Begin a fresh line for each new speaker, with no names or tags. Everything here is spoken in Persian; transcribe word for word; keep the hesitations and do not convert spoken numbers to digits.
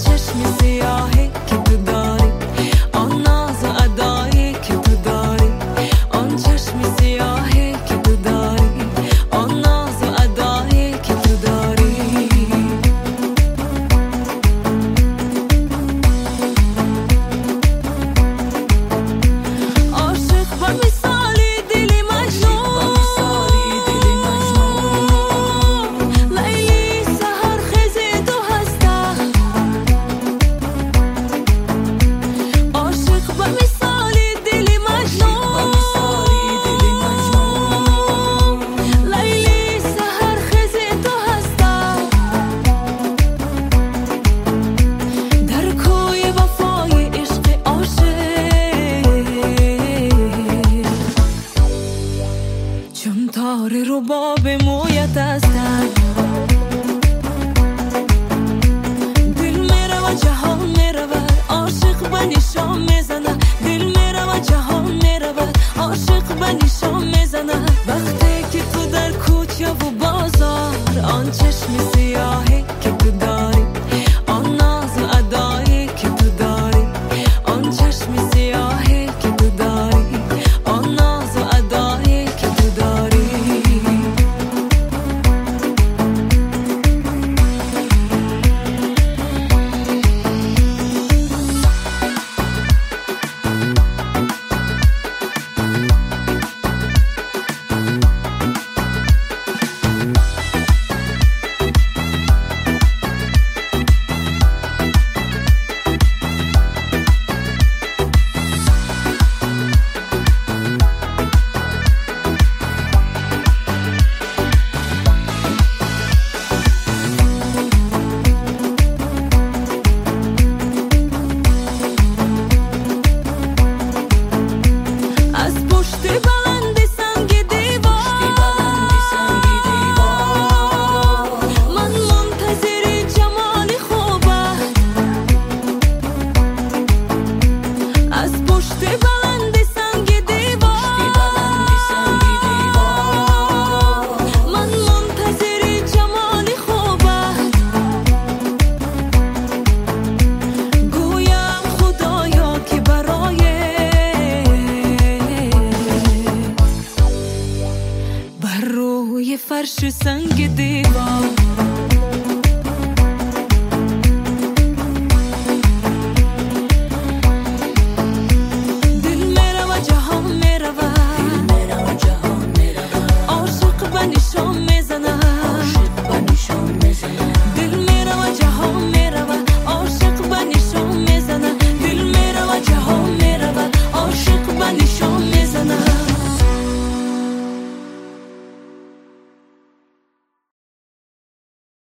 چشم سیاهی که تو داری، آن ناز و ادایی که تو داری، آن چشم سیاهی که تو داری، آن ناز و ادایی که تو داری. عاشق با مثالی دلی مجنون، لیلی سحر خیزی تو هسته. عاشق با مثالی دلی مجنون، لیلی سحر خیزی تو هسته. در کوی وفای عشق عاشق، چون تار رباب مویت هستم. دل میره و جهان میره و عاشق به نشان میزنه، دل میره و جهان میره و عاشق به نشان میزنه. وقتی که تو در کوچه و بازار، آن چشم سیاهی که تو داری، آن ناز و ادایی که تو داری، آن چشم سیاهی که تو داری، آن ناز و ادایی که تو داری. از پشت بلند سنگ دیوار، من منتظر جمال خوبه. از پشت بلند سنگ دیوار، من منتظر جمال خوبه. گویم خدایا که برای بر روی فرش سنگ دیوار